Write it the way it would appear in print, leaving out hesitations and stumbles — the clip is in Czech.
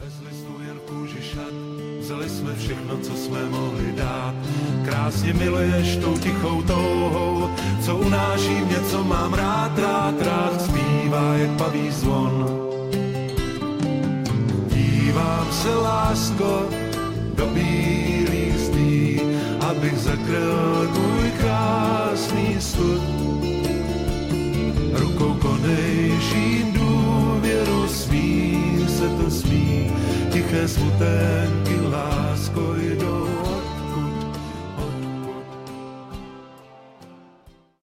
Vezli svůj jen kůži šat, vzali jsme všechno, co jsme mohli dát. Krásně miluješ tou tichou touhou, co unáší mě, co mám rád, rád, rád. Zpívá jak paví zvon. Dívám se, lásko, do bílých zdí, abych zakryl tvůj krásný stud. Rukou konejším důvěru smí se to smí, tiché smutenky, lásko, i do